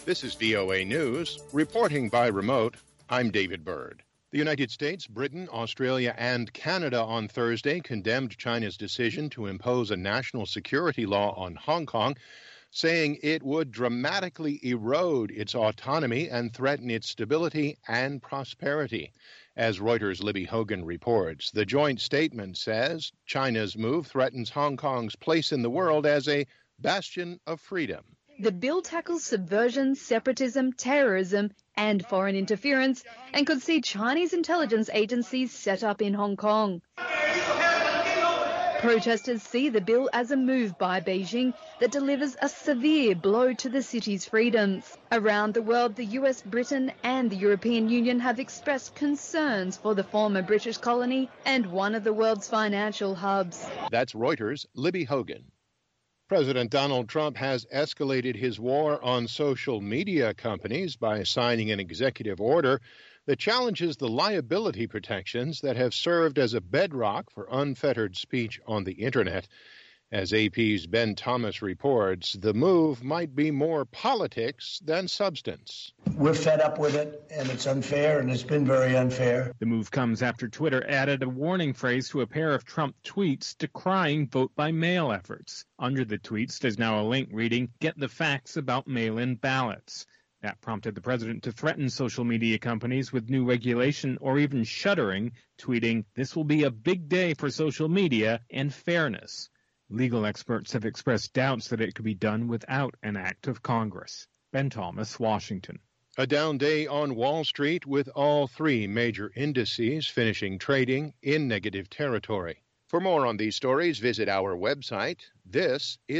This is VOA News. Reporting by remote, I'm David Byrd. The United States, Britain, Australia, and Canada on Thursday condemned China's decision to impose a national security law on Hong Kong, saying it would dramatically erode its autonomy and threaten its stability and prosperity. As Reuters' Libby Hogan reports, the joint statement says China's move threatens Hong Kong's place in the world as a bastion of freedom. The bill tackles subversion, separatism, terrorism, and foreign interference, and could see Chinese intelligence agencies set up in Hong Kong. Protesters see the bill as a move by Beijing that delivers a severe blow to the city's freedoms. Around the world, the US, Britain, and the European Union have expressed concerns for the former British colony and one of the world's financial hubs. That's Reuters' Libby Hogan. President Donald Trump has escalated his war on social media companies by signing an executive order that challenges the liability protections that have served as a bedrock for unfettered speech on the Internet. As AP's Ben Thomas reports, the move might be more politics than substance. We're fed up with it, and it's unfair, and it's been very unfair. The move comes after Twitter added a warning phrase to a pair of Trump tweets decrying vote-by-mail efforts. Under the tweets, there's now a link reading, "Get the facts about mail-in ballots." That prompted the president to threaten social media companies with new regulation or even shuttering, tweeting, "This will be a big day for social media and fairness." Legal experts have expressed doubts that it could be done without an act of Congress. Ben Thomas, Washington. A down day on Wall Street with all three major indices finishing trading in negative territory. For more on these stories, visit our website. This is